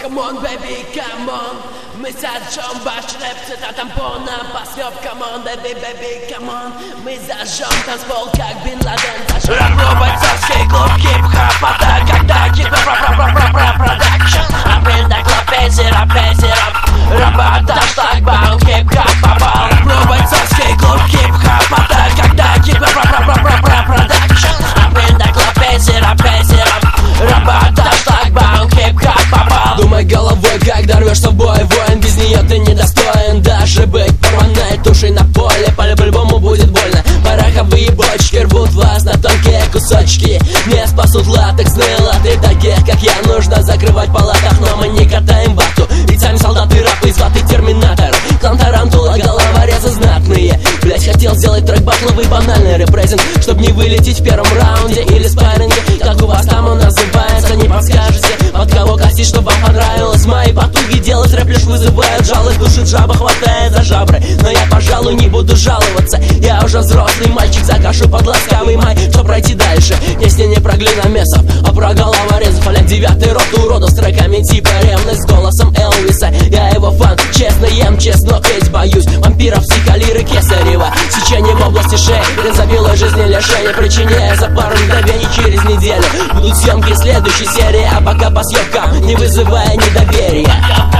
come on, baby, come on. Мы зажжем ваш рэп, цвета тампона. Посъеб, come on, baby, baby, come on. Мы зажжем танцпол, как Бин Ладен зажжем. Равно бойцовский клуб, хип-хоп, это когда продакшн. Апрель на клуб, пейсерап. Работа, шлагбаум, хип-хоп попал. Равно бойцовский клуб, хип-хоп, это когда продакшн. Апрель на клуб, пейсерап. Работа, шлагбаум, хип-хоп попал. Думай головой, когда рвешься в бой, воин, без нее ты недостоин. Даже быть порванной тушей на поле, по-любому будет больно. Пороховые бочки рвут вас на тонкие кусочки. Не спасут латексные латы, таких как я нужно закрывать в палатах. Но мы не катаем вату, ведь сами солдаты рапы из ваты терминатор. Клан Тарантула, головорезы знатные. Блять, хотел сделать трек батловый, банальный репрезент, чтоб не вылететь в первом раунде или спарринге. Как у вас там он называется, не подскажете, под кого косить, чтоб вам понравилось. Мои потуги делать рэп лишь вызывают жалость, душит жаба, хватает за жабры. Но я, пожалуй, не буду жаловаться. Я уже взрослый мальчик, закашу под ласкавый май, чтоб пройти дальше. Песня не про глиномесов, а про головорезов. А-ля 9-й рот уродов с треками типа ревность, с голосом Элвиса. Я его фан, честно ем чеснок, ведь боюсь вампиров, психолиры, кесарева. Сечение в области шеи, бензопилой жизни лишение, причиняя за пару мгновений через неделю. Будут съемки следующей серии, а пока по съемкам, не вызывая недоверия.